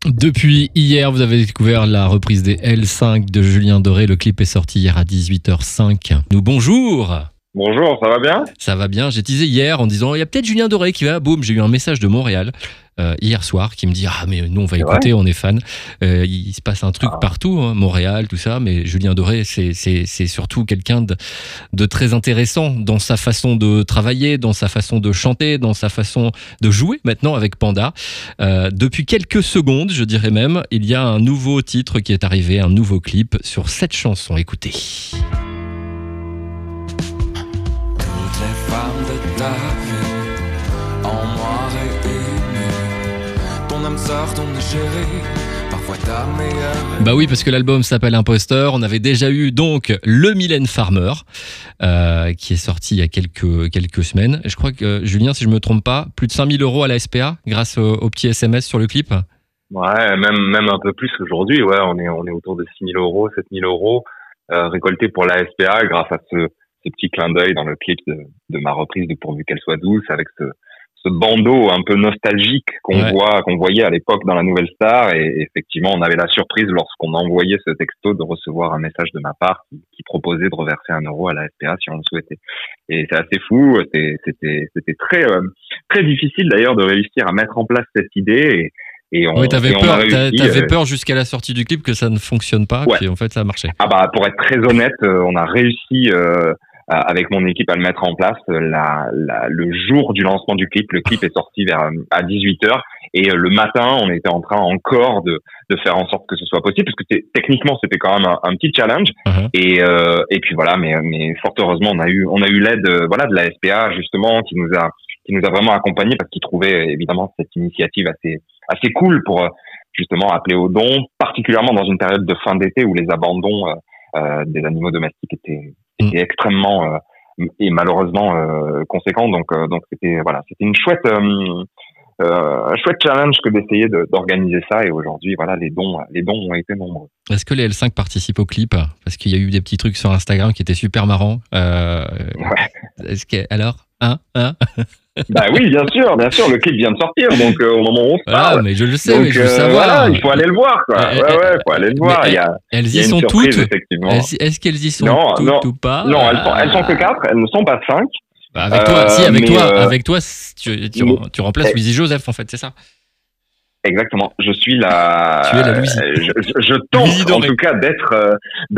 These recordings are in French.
Depuis hier, vous avez découvert la reprise des L5 de Julien Doré. Le clip est sorti hier à 18h05. Nous, bonjour. Bonjour, ça va bien? Ça va bien. J'ai teasé hier en disant, il y a peut-être Julien Doré qui va. Boum, j'ai eu un message de Montréal hier soir qui me dit, ah mais nous on va écouter, on est fan. Il se passe un truc partout, hein, Montréal, tout ça. Mais Julien Doré, c'est surtout quelqu'un de très intéressant dans sa façon de travailler, dans sa façon de chanter, dans sa façon de jouer maintenant avec Panda. Depuis quelques secondes, je dirais même, il y a un nouveau titre qui est arrivé, un nouveau clip sur cette chanson. Écoutez. Toutes les femmes de ta vie en noir et uni. Ton âme sœur, ton égérie, parfois ta meilleure. Bah oui, parce que l'album s'appelle Imposteur. On avait déjà eu donc le Mylène Farmer qui est sorti il y a quelques semaines. Et je crois que Julien, si je me trompe pas, plus de 5 000 € à la SPA grâce au petit SMS sur le clip. Ouais, même un peu plus aujourd'hui. Ouais, on est autour de 6 000 €, 7 000 € récoltés pour la SPA grâce à ce petit clin d'œil dans le clip de ma reprise de Pourvu qu'elle soit douce, avec ce bandeau un peu nostalgique qu'on voyait à l'époque dans la Nouvelle Star. Et effectivement, on avait la surprise lorsqu'on envoyait ce texto de recevoir un message de ma part qui proposait de reverser 1 € à la SPA si on le souhaitait. Et c'est assez fou. C'était très très difficile d'ailleurs de réussir à mettre en place cette idée. Oui, t'avais peur jusqu'à la sortie du clip que ça ne fonctionne pas, puis en fait ça a marché. Ah bah pour être très honnête, on a réussi avec mon équipe à le mettre en place le jour du lancement du clip. Le clip est sorti à 18h et le matin, on était en train encore de faire en sorte que ce soit possible, parce que techniquement c'était quand même un petit challenge. Et puis voilà, mais fort heureusement on a eu l'aide de la SPA justement qui nous a vraiment accompagnés, parce qu'ils trouvaient évidemment cette initiative assez cool pour justement appeler aux dons, particulièrement dans une période de fin d'été où les abandons des animaux domestiques étaient extrêmement et malheureusement conséquents. Donc c'était une chouette un chouette challenge que d'essayer d'organiser ça. Et aujourd'hui les dons ont été nombreux. Est-ce que les L5 participent au clip? Parce qu'il y a eu des petits trucs sur Instagram qui étaient super marrants. Est-ce que alors Bah oui, bien sûr, le clip vient de sortir, donc au moment où on se parle. Mais je le sais, donc, mais je veux savoir. Voilà, il faut aller le voir, quoi. Faut aller le voir. Elles y sont surprise, toutes. Effectivement. Est-ce qu'elles y sont toutes ou pas? Non, elles sont que 4, elles ne sont pas 5. Bah avec toi, tu remplaces Louisie Joseph en fait, c'est ça? Exactement. Je suis la. Tu es la Louisie. Je tente en tout cas d'être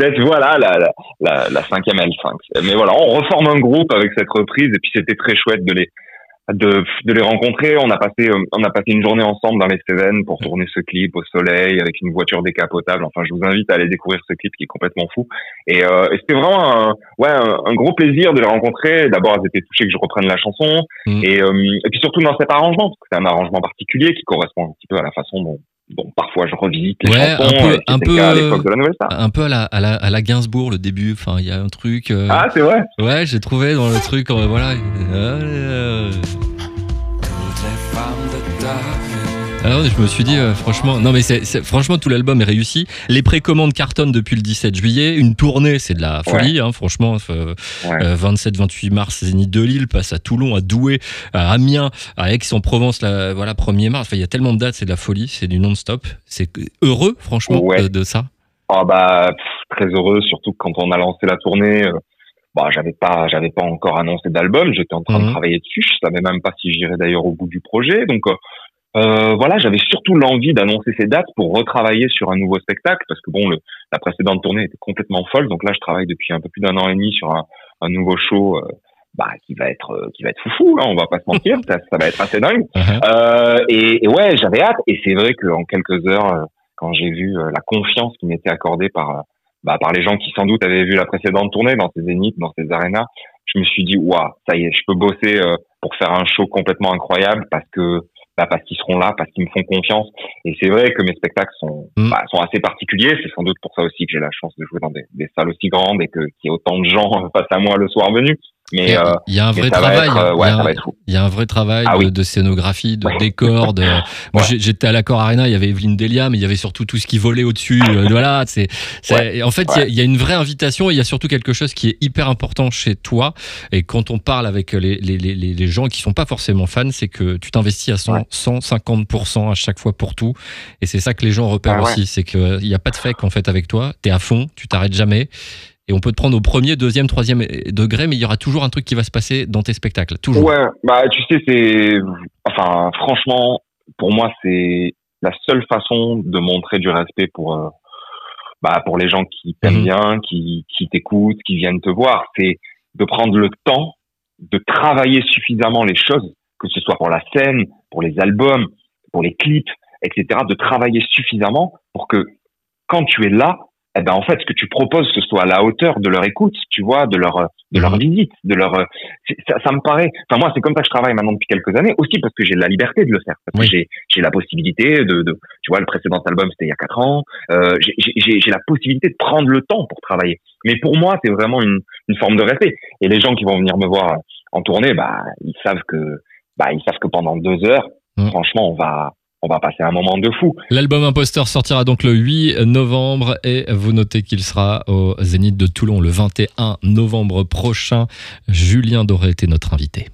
la 5e L5. Mais voilà, on reforme un groupe avec cette reprise, et puis c'était très chouette de les rencontrer. On a passé une journée ensemble dans les Cévennes pour tourner ce clip au soleil avec une voiture décapotable. Enfin, je vous invite à aller découvrir ce clip qui est complètement fou. Et c'était vraiment un gros plaisir de les rencontrer. D'abord, elles étaient touchées que je reprenne la chanson, et puis surtout dans cet arrangement, parce que c'est un arrangement particulier qui correspond un petit peu à la façon dont parfois je revisite les chansons, un peu à l'époque de la Nouvelle Star. Un peu à la Gainsbourg, le début. Enfin, il y a un truc. Ah, c'est vrai. Ouais, j'ai trouvé dans le truc. Voilà. Toutes les femmes de ta vie. Alors, je me suis dit, franchement, non mais franchement tout l'album est réussi. Les précommandes cartonnent depuis le 17 juillet. Une tournée, c'est de la folie, hein, franchement. 27-28 mars, Zénith de Lille, passe à Toulon, à Douai, à Amiens, à Aix-en-Provence, 1er mars. Enfin, il y a tellement de dates, c'est de la folie, c'est du non-stop. C'est heureux, franchement, de ça. Ah bah très heureux, surtout quand on a lancé la tournée. J'avais pas encore annoncé d'album. J'étais en train de travailler dessus. Je savais même pas si j'irais d'ailleurs au bout du projet. Donc j'avais surtout l'envie d'annoncer ces dates pour retravailler sur un nouveau spectacle, parce que la précédente tournée était complètement folle. Donc là, je travaille depuis un peu plus d'1 an et demi sur un nouveau show qui va être foufou, hein, on va pas se mentir. ça va être assez dingue. Et ouais, j'avais hâte. Et c'est vrai qu'en quelques heures, quand j'ai vu la confiance qui m'était accordée par les gens qui sans doute avaient vu la précédente tournée dans ces zéniths, dans ces arénas, je me suis dit ça y est, je peux bosser pour faire un show complètement incroyable, parce qu'ils seront là, parce qu'ils me font confiance. Et c'est vrai que mes spectacles sont assez particuliers. C'est sans doute pour ça aussi que j'ai la chance de jouer dans des salles aussi grandes et qu'il y ait autant de gens face à moi le soir venu. Mais il y a un vrai ça travail. ça va être fou. Il y a un vrai travail de scénographie, de Ouais. décor. Moi, j'étais à l'Accor Arena, il y avait Evelyne Delia, mais il y avait surtout tout ce qui volait au-dessus. Voilà, et en fait, il y a une vraie invitation et il y a surtout quelque chose qui est hyper important chez toi. Et quand on parle avec les gens qui sont pas forcément fans, c'est que tu t'investis à 150% à chaque fois pour tout. Et c'est ça que les gens repèrent aussi. C'est qu'il n'y a pas de fake en fait avec toi. T'es à fond, tu t'arrêtes jamais. Et on peut te prendre au premier, deuxième, troisième degré, mais il y aura toujours un truc qui va se passer dans tes spectacles. Toujours. Ouais, tu sais, franchement, pour moi, c'est la seule façon de montrer du respect pour les gens qui t'aiment bien, qui t'écoutent, qui viennent te voir. C'est de prendre le temps de travailler suffisamment les choses, que ce soit pour la scène, pour les albums, pour les clips, etc., de travailler suffisamment pour que quand tu es là, en fait, ce que tu proposes, ce soit à la hauteur de leur écoute, tu vois, de leur visite, ça me paraît, moi, c'est comme ça que je travaille maintenant depuis quelques années, aussi parce que j'ai la liberté de le faire, parce que j'ai la possibilité tu vois, le précédent album, c'était il y a 4 ans, j'ai la possibilité de prendre le temps pour travailler. Mais pour moi, c'est vraiment une forme de respect. Et les gens qui vont venir me voir en tournée, ils savent que pendant 2 heures, franchement, on va passer un moment de fou. L'album Imposteur sortira donc le 8 novembre et vous notez qu'il sera au Zénith de Toulon le 21 novembre prochain. Julien Doré était notre invité.